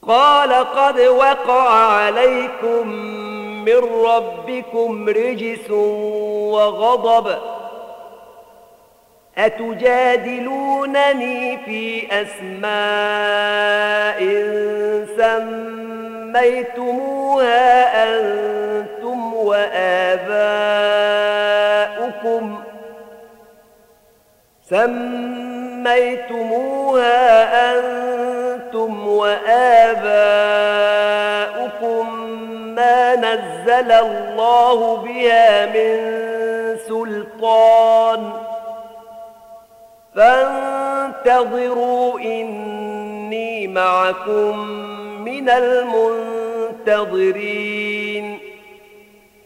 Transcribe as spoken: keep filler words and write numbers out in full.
قال قد وقع عليكم من ربكم رجس وغضب أتجادلونني في أسماء سميتموها أنتم وآباؤكم سميتموها أنتم وآباؤكم ما نزل الله بها من سلطان فانتظروا إني معكم من المنتظرين